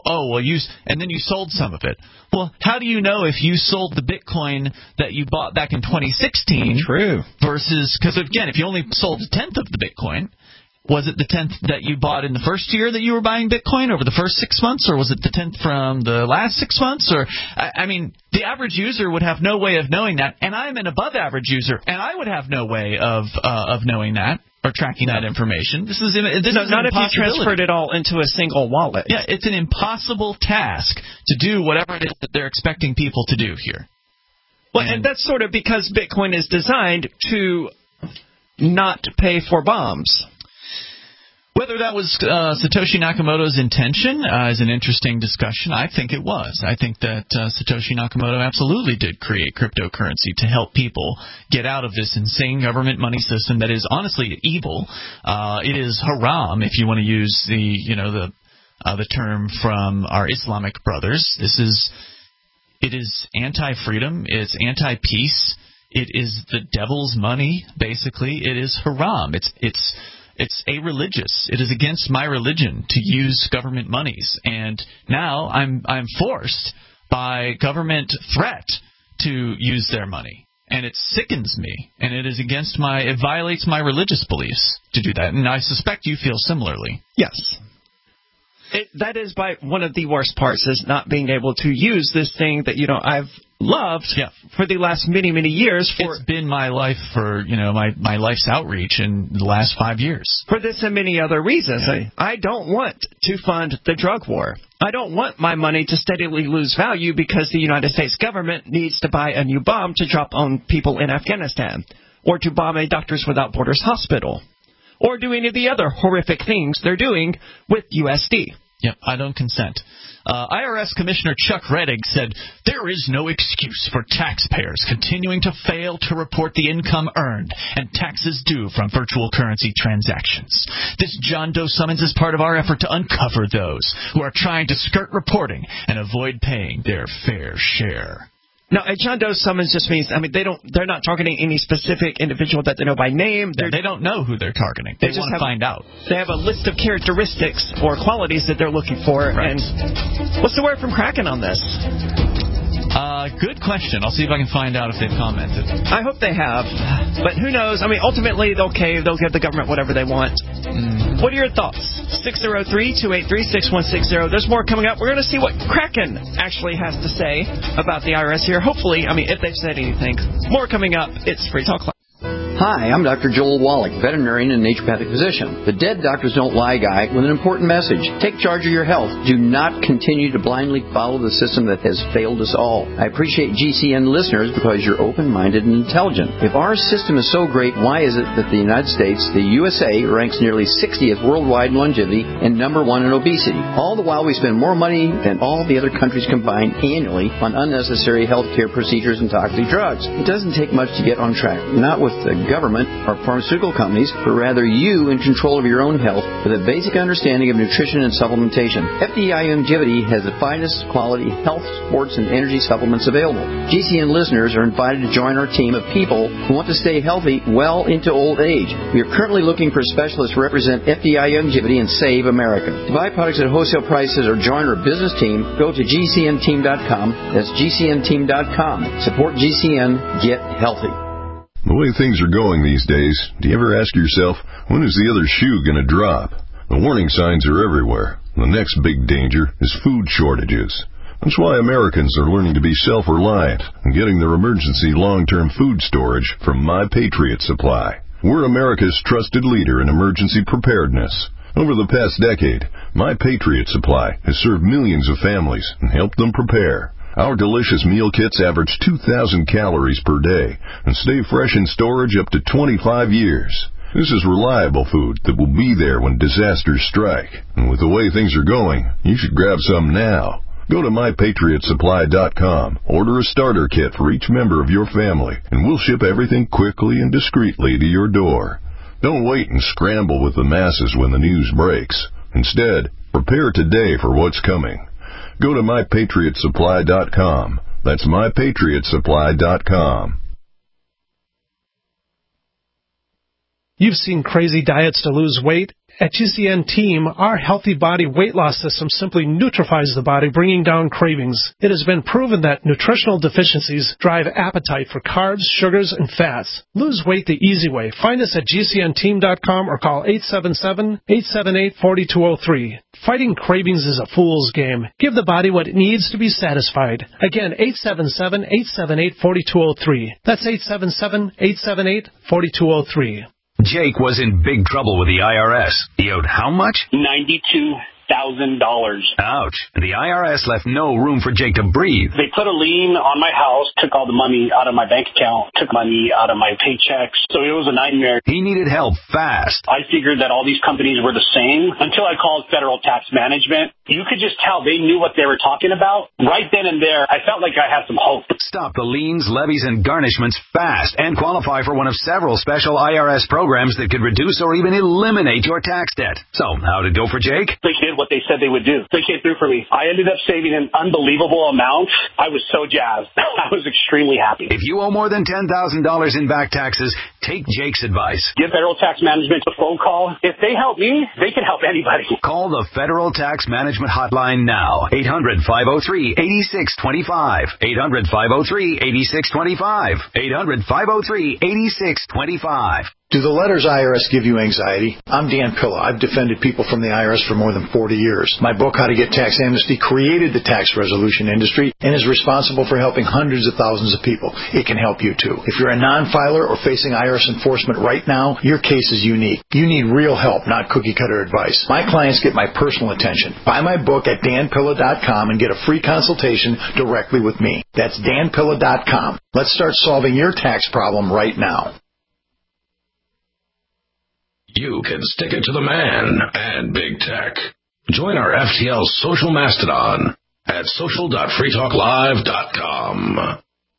Speaker 4: and then you sold some of it. Well, how do you know if you sold the Bitcoin that you bought back in 2016?
Speaker 2: True.
Speaker 4: Versus, because again, if you only sold a tenth of the Bitcoin, Was it the 10th that you bought in the first year that you were buying Bitcoin over the first 6 months, or was it the 10th from the last 6 months? Or I mean, the average user would have no way of knowing that, and I'm an above-average user, and I would have no way of knowing that or tracking that information. This is not
Speaker 2: if you transferred it all into a single wallet.
Speaker 4: Yeah, it's an impossible task to do whatever it is that they're expecting people to do here.
Speaker 2: Well, and that's sort of because Bitcoin is designed to not pay for bombs.
Speaker 4: Whether that was Satoshi Nakamoto's intention is an interesting discussion. I think it was. I think that Satoshi Nakamoto absolutely did create cryptocurrency to help people get out of this insane government money system that is honestly evil. It is haram, if you want to use the term from our Islamic brothers. It is anti-freedom. It's anti-peace. It is the devil's money, basically. It is haram. It's a-religious. It is against my religion to use government monies. And now I'm forced by government threat to use their money. And it sickens me. And it violates my religious beliefs to do that. And I suspect you feel similarly.
Speaker 2: Yes. That is by one of the worst parts, is not being able to use this thing that, I've loved for the last many, many years.
Speaker 4: It's been my life for, my life's outreach in the last 5 years.
Speaker 2: For this and many other reasons. I don't want to fund the drug war. I don't want my money to steadily lose value because the United States government needs to buy a new bomb to drop on people in Afghanistan, or to bomb a Doctors Without Borders hospital, or do any of the other horrific things they're doing with USD.
Speaker 4: Yep, I don't consent. IRS Commissioner Chuck Rettig said, there is no excuse for taxpayers continuing to fail to report the income earned and taxes due from virtual currency transactions. This John Doe summons is part of our effort to uncover those who are trying to skirt reporting and avoid paying their fair share.
Speaker 2: Now, a John Doe summons just means, they're not targeting any specific individual that they know by name.
Speaker 4: They don't know who they're targeting. They want to find out.
Speaker 2: They have a list of characteristics or qualities that they're looking for.
Speaker 4: Right.
Speaker 2: And what's the word from Kraken on this?
Speaker 4: Good question. I'll see if I can find out if they've commented.
Speaker 2: I hope they have. But who knows? Ultimately, they'll cave. They'll give the government whatever they want. What are your thoughts? 603-283-6160. There's more coming up. We're going to see what Kraken actually has to say about the IRS here. Hopefully, if they've said anything. More coming up. It's Free Talk Live.
Speaker 9: Hi, I'm Dr. Joel Wallach, veterinarian and naturopathic physician, the Dead Doctors Don't Lie guy, with an important message. Take charge of your health. Do not continue to blindly follow the system that has failed us all. I appreciate GCN listeners because you're open-minded and intelligent. If our system is so great, why is it that the United States, the USA, ranks nearly 60th worldwide in longevity and number 1 in obesity? All the while we spend more money than all the other countries combined annually on unnecessary healthcare procedures and toxic drugs. It doesn't take much to get on track. Not with the government or pharmaceutical companies, but rather you in control of your own health with a basic understanding of nutrition and supplementation. FDI Longevity has the finest quality health, sports, and energy supplements available. GCN listeners are invited to join our team of people who want to stay healthy well into old age. We are currently looking for specialists to represent FDI Longevity and Save America. To buy products at wholesale prices or join our business team, go to GCNteam.com. That's GCNteam.com. Support GCN. Get healthy.
Speaker 19: The way things are going these days, do you ever ask yourself, when is the other shoe going to drop? The warning signs are everywhere. The next big danger is food shortages. That's why Americans are learning to be self-reliant and getting their emergency long-term food storage from My Patriot Supply. We're America's trusted leader in emergency preparedness. Over the past decade, My Patriot Supply has served millions of families and helped them prepare. Our delicious meal kits average 2,000 calories per day and stay fresh in storage up to 25 years. This is reliable food that will be there when disasters strike. And with the way things are going, you should grab some now. Go to MyPatriotSupply.com, order a starter kit for each member of your family, and we'll ship everything quickly and discreetly to your door. Don't wait and scramble with the masses when the news breaks. Instead, prepare today for what's coming. Go to MyPatriotSupply.com. That's MyPatriotSupply.com.
Speaker 20: You've seen crazy diets to lose weight. At GCN Team, our healthy body weight loss system simply neutralizes the body, bringing down cravings. It has been proven that nutritional deficiencies drive appetite for carbs, sugars, and fats. Lose weight the easy way. Find us at GCNteam.com or call 877-878-4203. Fighting cravings is a fool's game. Give the body what it needs to be satisfied. Again, 877-878-4203. That's 877-878-4203.
Speaker 21: Jake was in big trouble with the IRS. He owed how much?
Speaker 22: $92,000.
Speaker 21: Ouch. The IRS left no room for Jake to breathe.
Speaker 22: They put a lien on my house, took all the money out of my bank account, took money out of my paychecks. So it was a nightmare.
Speaker 21: He needed help fast.
Speaker 22: I figured that all these companies were the same until I called Federal Tax Management. You could just tell they knew what they were talking about. Right then and there, I felt like I had some hope.
Speaker 21: Stop the liens, levies, and garnishments fast and qualify for one of several special IRS programs that could reduce or even eliminate your tax debt. So, how'd it go for Jake?
Speaker 22: They did what they said they would do. They came through for me. I ended up saving an unbelievable amount. I was so jazzed. I was extremely happy.
Speaker 21: If you owe more than $10,000 in back taxes, take Jake's advice.
Speaker 22: Give Federal Tax Management a phone call. If they help me, they can help anybody.
Speaker 21: Call the Federal Tax Management Hotline now. 800-503-8625. 800-503-8625. 800-503-8625.
Speaker 23: Do the letters IRS give you anxiety? I'm Dan Pilla. I've defended people from the IRS for more than 40 years. My book, How to Get Tax Amnesty, created the tax resolution industry and is responsible for helping hundreds of thousands of people. It can help you, too. If you're a non-filer or facing IRS enforcement right now, your case is unique. You need real help, not cookie-cutter advice. My clients get my personal attention. Buy my book at danpilla.com and get a free consultation directly with me. That's danpilla.com. Let's start solving your tax problem right now.
Speaker 11: You can stick it to the man and big tech. Join our FTL social mastodon at social.freetalklive.com.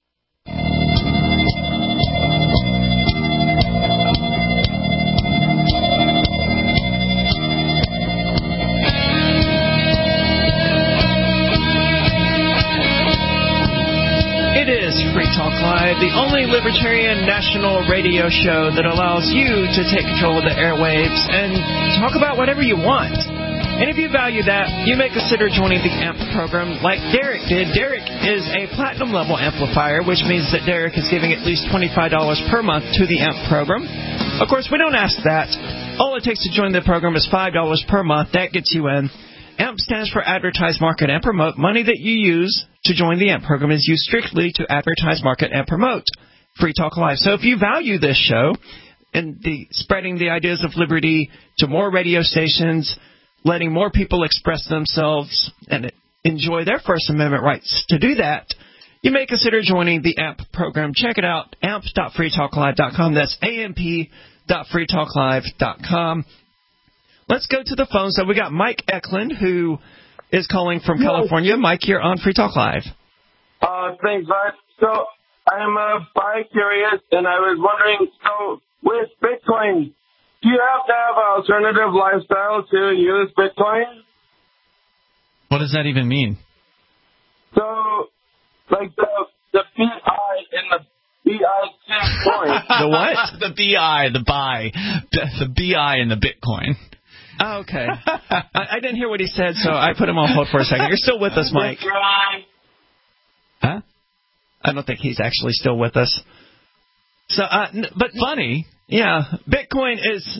Speaker 2: It is Free Talk Live, the only libertarian national radio show that allows you to take control of the airwaves and talk about whatever you want. And if you value that, you may consider joining the AMP program like Derek did. Derek is a platinum level amplifier, which means that Derek is giving at least $25 per month to the AMP program. Of course, we don't ask that. All it takes to join the program is $5 per month. That gets you in. AMP stands for Advertise, Market, and Promote. Money that you use to join the AMP program is used strictly to advertise, market, and promote Free Talk Live. So if you value this show and spreading the ideas of liberty to more radio stations, letting more people express themselves and enjoy their First Amendment rights to do that, you may consider joining the AMP program. Check it out, amp.freetalklive.com. That's amp.freetalklive.com. Let's go to the phone. So we got Mike Eklund, who is calling from California. Mike, you're on Free Talk Live.
Speaker 24: Thanks, Mark. So I'm bi-curious, and I was wondering, so with Bitcoin, do you have to have an alternative lifestyle to use Bitcoin?
Speaker 4: What does that even mean?
Speaker 24: So, like the BI in the BI coin.
Speaker 4: The what? The BI, the buy. The BI in the Bitcoin.
Speaker 2: Oh, okay. I didn't hear what he said, so I put him on hold for a second. You're still with us, Mike. Huh? I don't think he's actually still with us. So, but
Speaker 4: funny.
Speaker 2: Yeah, Bitcoin is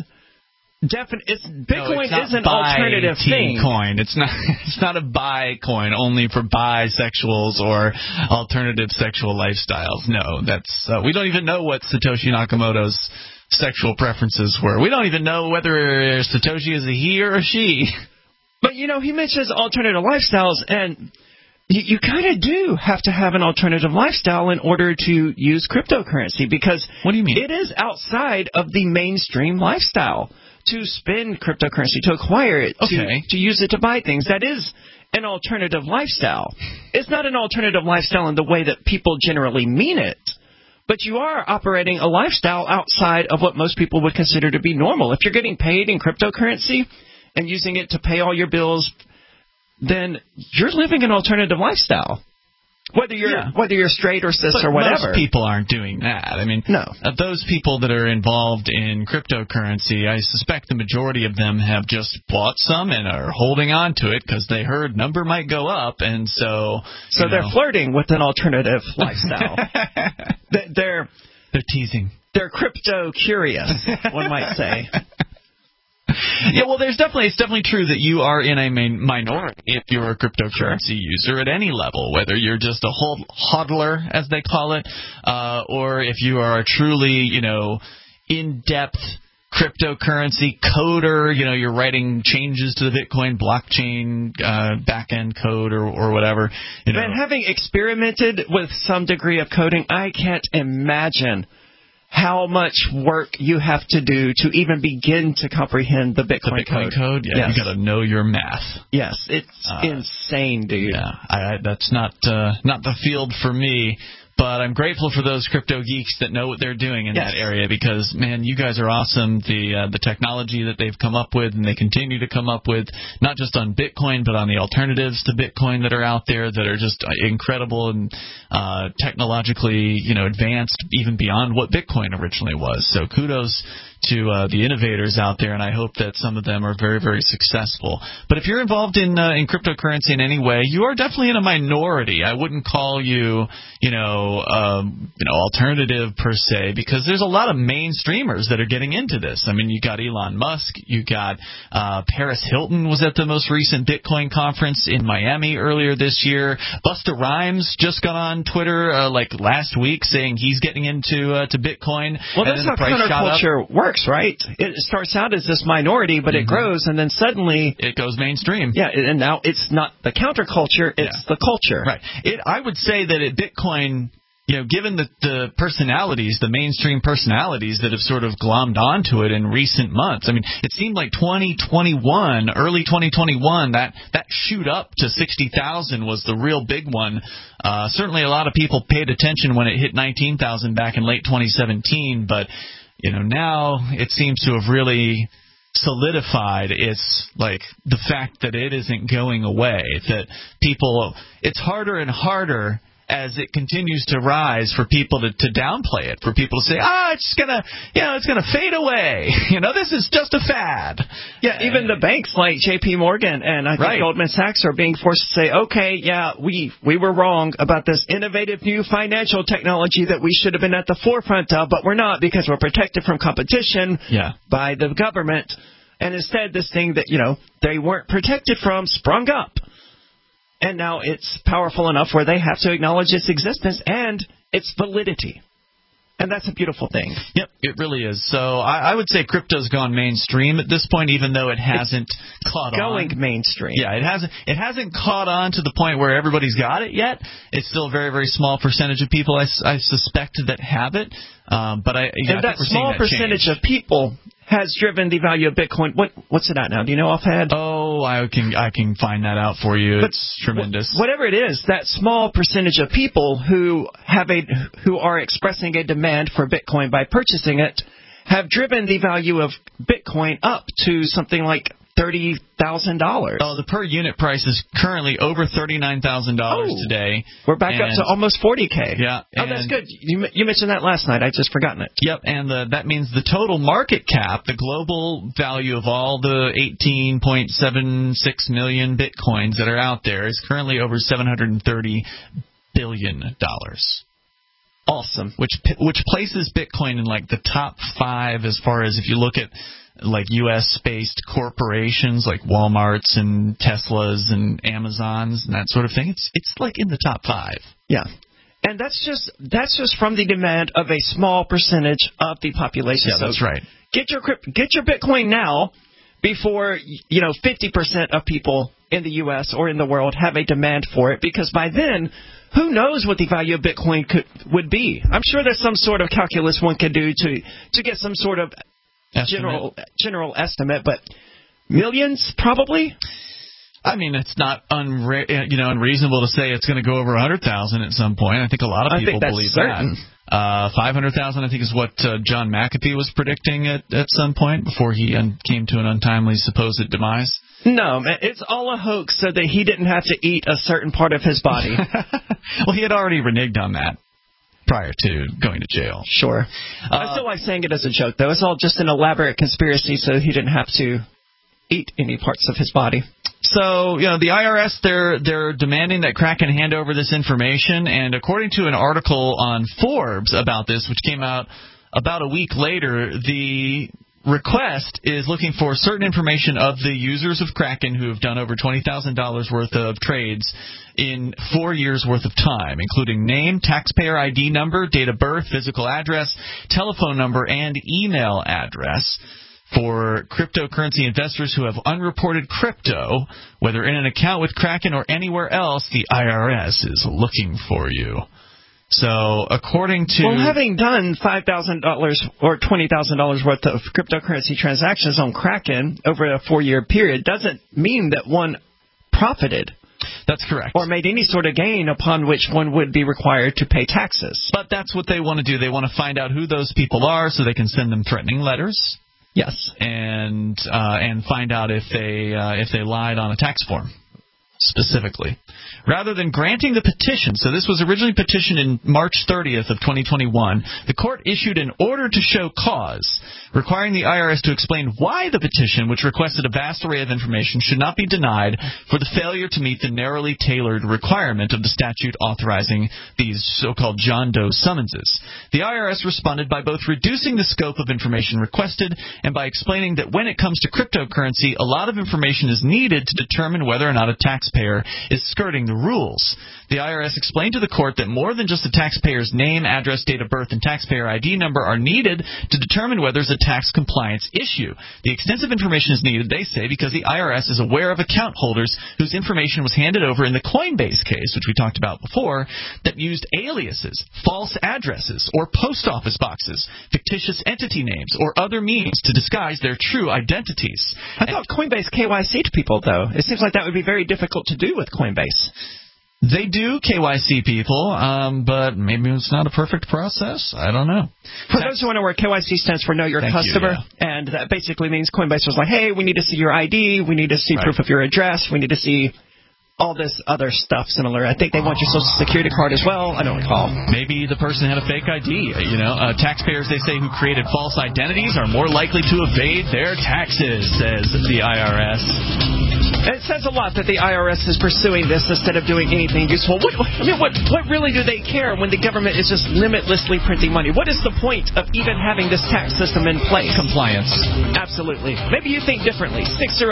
Speaker 2: Bitcoin is an alternative thing.
Speaker 4: Coin. It's not a buy coin only for bisexuals or alternative sexual lifestyles. No, that's we don't even know what Satoshi Nakamoto's sexual preferences were. We don't even know whether Satoshi is a he or a she.
Speaker 2: But he mentions alternative lifestyles, and you kind of do have to have an alternative lifestyle in order to use cryptocurrency, because
Speaker 4: what do you mean?
Speaker 2: It is outside of the mainstream lifestyle to spend cryptocurrency, to acquire it, to use it to buy things. That is an alternative lifestyle. It's not an alternative lifestyle in the way that people generally mean it, but you are operating a lifestyle outside of what most people would consider to be normal. If you're getting paid in cryptocurrency and using it to pay all your bills, then you're living an alternative lifestyle. Whether you're straight or cis or whatever.
Speaker 4: Most people aren't doing that. I mean,
Speaker 2: no.
Speaker 4: Those people that are involved in cryptocurrency, I suspect the majority of them have just bought some and are holding on to it because they heard number might go up, and so
Speaker 2: they're flirting with an alternative lifestyle. They're
Speaker 4: teasing.
Speaker 2: They're crypto curious, one might say.
Speaker 4: Yeah, well, it's definitely true that you are in a minority if you're a cryptocurrency user at any level, whether you're just a hodler, as they call it, or if you are a truly, in-depth cryptocurrency coder, you're writing changes to the Bitcoin blockchain back-end code or whatever.
Speaker 2: And having experimented with some degree of coding, I can't imagine how much work you have to do to even begin to comprehend the Bitcoin
Speaker 4: code. Yeah,
Speaker 2: yes.
Speaker 4: You got to know your math.
Speaker 2: Yes, it's insane, dude.
Speaker 4: Yeah, that's not the field for me. But I'm grateful for those crypto geeks that know what they're doing in that area because, man, you guys are awesome. The technology that they've come up with and they continue to come up with, not just on Bitcoin, but on the alternatives to Bitcoin that are out there that are just incredible and technologically, advanced even beyond what Bitcoin originally was. So kudos to the innovators out there, and I hope that some of them are very, very successful. But if you're involved in cryptocurrency in any way, you are definitely in a minority. I wouldn't call you, alternative per se, because there's a lot of mainstreamers that are getting into this. I mean, you got Elon Musk, you got Paris Hilton was at the most recent Bitcoin conference in Miami earlier this year. Busta Rhymes just got on Twitter last week saying he's getting into to Bitcoin.
Speaker 2: Well, that's how counterculture works. Right? It starts out as this minority, but it grows, and then suddenly
Speaker 4: it goes mainstream.
Speaker 2: Yeah, and now it's not the counterculture, it's the culture.
Speaker 4: Right. I would say that at Bitcoin, given the personalities, the mainstream personalities that have sort of glommed onto it in recent months. I mean, it seemed like early 2021, that shoot up to 60,000 was the real big one. Certainly a lot of people paid attention when it hit 19,000 back in late 2017, but now it seems to have really solidified the fact that it isn't going away, that it's harder and harder as it continues to rise for people to downplay it, for people to say, it's gonna fade away. This is just a fad.
Speaker 2: Yeah, even the banks like J.P. Morgan and I think Goldman Sachs are being forced to say, okay, yeah, we were wrong about this innovative new financial technology that we should have been at the forefront of, but we're not because we're protected from competition by the government. And instead, this thing that, they weren't protected from sprung up. And now it's powerful enough where they have to acknowledge its existence and its validity. And that's a beautiful thing.
Speaker 4: Yep, it really is. So I would say crypto's gone mainstream at this point, even though it hasn't caught on.
Speaker 2: Going mainstream.
Speaker 4: Yeah, it hasn't caught on to the point where everybody's got it yet. It's still a very, very small percentage of people, I suspect, that have it. But
Speaker 2: that small percentage of people has driven the value of Bitcoin. What's it at now? Do you know offhand?
Speaker 4: Oh, I can find that out for you. It's tremendous.
Speaker 2: Whatever it is, that small percentage of people who are expressing a demand for Bitcoin by purchasing it have driven the value of Bitcoin up to something like $30,000.
Speaker 4: Oh, the per unit price is currently over $39,000 today.
Speaker 2: We're back up to almost $40K.
Speaker 4: Yeah.
Speaker 2: Oh, that's good. You mentioned that last night. I'd just forgotten it.
Speaker 4: Yep, and that means the total market cap, the global value of all the 18.76 million Bitcoins that are out there is currently over $730 billion.
Speaker 2: Awesome.
Speaker 4: Which places Bitcoin in the top 5 as far as if you look at U.S.-based corporations like Walmarts and Teslas and Amazons and that sort of thing. It's in the top 5.
Speaker 2: Yeah. And that's just from the demand of a small percentage of the population.
Speaker 4: Yeah, that's right.
Speaker 2: Get your Bitcoin now before 50% of people in the U.S. or in the world have a demand for it, because by then, who knows what the value of Bitcoin would be? I'm sure there's some sort of calculus one could do to get some sort of general estimate, but millions probably.
Speaker 4: I mean, it's not unreasonable to say it's going to go over 100,000 at some point. I think a lot of people believe
Speaker 2: certain.
Speaker 4: that. 500,000, I think, is what John McAfee was predicting at some point before he came to an untimely supposed demise.
Speaker 2: No, it's all a hoax so that he didn't have to eat a certain part of his body.
Speaker 4: Well, he had already reneged on that prior to going to jail.
Speaker 2: Sure. I still like saying it as a joke, though. It's all just an elaborate conspiracy so he didn't have to eat any parts of his body.
Speaker 4: So, the IRS, they're demanding that Kraken hand over this information, and according to an article on Forbes about this, which came out about a week later, the request is looking for certain information of the users of Kraken who have done over $20,000 worth of trades in 4 years worth of time, including name, taxpayer ID number, date of birth, physical address, telephone number, and email address. For cryptocurrency investors who have unreported crypto, whether in an account with Kraken or anywhere else, the IRS is looking for you. So, according to...
Speaker 2: Well, having done $5,000 or $20,000 worth of cryptocurrency transactions on Kraken over a 4-year period doesn't mean that one profited.
Speaker 4: That's correct.
Speaker 2: Or made any sort of gain upon which one would be required to pay taxes.
Speaker 4: But that's what they want to do. They want to find out who those people are so they can send them threatening letters.
Speaker 2: Yes.
Speaker 4: And find out if they lied on a tax form, specifically. Rather than granting the petition, so this was originally petitioned in March 30th of 2021, the court issued an order to show cause, requiring the IRS to explain why the petition, which requested a vast array of information, should not be denied for the failure to meet the narrowly tailored requirement of the statute authorizing these so-called John Doe summonses. The IRS responded by both reducing the scope of information requested and by explaining that when it comes to cryptocurrency, a lot of information is needed to determine whether or not a taxpayer is skirting the rules. The IRS explained to the court that more than just the taxpayer's name, address, date of birth, and taxpayer ID number are needed to determine whether there's a tax compliance issue. The extensive information is needed, they say, because the IRS is aware of account holders whose information was handed over in the Coinbase case, which we talked about before, that used aliases, false addresses, or post office boxes, fictitious entity names, or other means to disguise their true identities.
Speaker 2: I thought Coinbase KYC'd people, though. It seems like that would be very difficult to do with Coinbase.
Speaker 4: They do KYC people, but maybe it's not a perfect process. I don't know.
Speaker 2: For those who wonder where KYC stands for Know Your Customer, and that basically means Coinbase was like, hey, we need to see your ID, we need to see proof of your address, we need to see all this other stuff similar. I think they want your Social Security card as well. I don't recall.
Speaker 4: Maybe the person had a fake ID. Taxpayers, they say, who created false identities are more likely to evade their taxes, says the IRS.
Speaker 2: It says a lot that the IRS is pursuing this instead of doing anything useful. What really do they care when the government is just limitlessly printing money? What is the point of even having this tax system in place?
Speaker 4: Compliance.
Speaker 2: Absolutely. Maybe you think differently.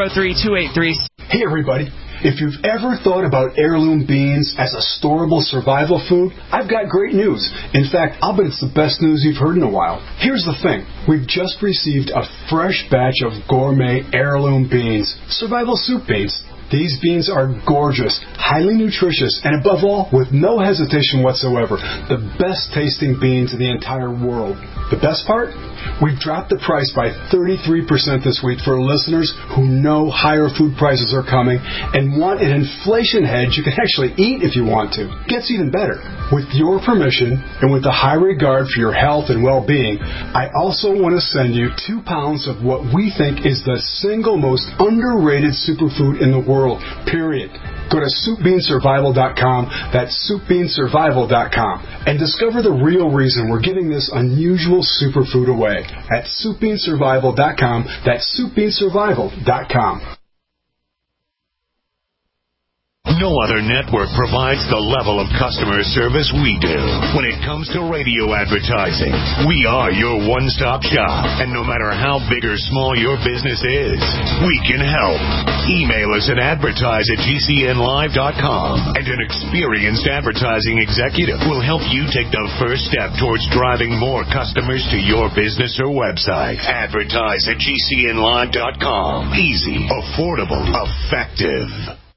Speaker 2: 603-283.
Speaker 1: Hey, everybody. If you've ever thought about heirloom beans as a storable survival food, I've got great news. In fact, I'll bet it's the best news you've heard in a while. Here's the thing. We've just received a fresh batch of gourmet heirloom beans, survival soup beans. These beans are gorgeous, highly nutritious, and above all, with no hesitation whatsoever, the best tasting beans in the entire world. The best part? We've dropped the price by 33% this week for listeners who know higher food prices are coming and want an inflation hedge you can actually eat if you want to. Gets even better. With your permission and with the high regard for your health and well-being, I also want to send you 2 pounds of what we think is the single most underrated superfood in the world, period. Go to SoupBeanSurvival.com, that's SoupBeanSurvival.com, and discover the real reason we're giving this unusual superfood away at SoupBeanSurvival.com, that's SoupBeanSurvival.com.
Speaker 3: No other network provides the level of customer service we do. When it comes to radio advertising, we are your one-stop shop. And no matter how big or small your business is, we can help. Email us at advertise@gcnlive.com, and an experienced advertising executive will help you take the first step towards driving more customers to your business or website. Advertise@gcnlive.com. Easy, affordable, effective.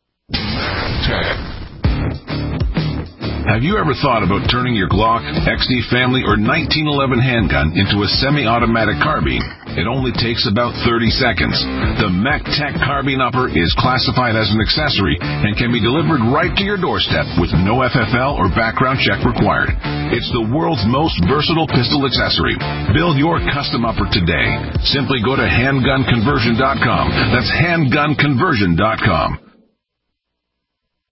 Speaker 18: Have you ever thought about turning your Glock, XD family, or 1911 handgun into a semi-automatic carbine?
Speaker 5: It only takes about 30 seconds. The MacTech Carbine Upper is classified as an accessory and can be delivered right to your doorstep with no FFL or background check required. It's the world's most versatile pistol accessory. Build your custom upper today. Simply go to handgunconversion.com. That's handgunconversion.com.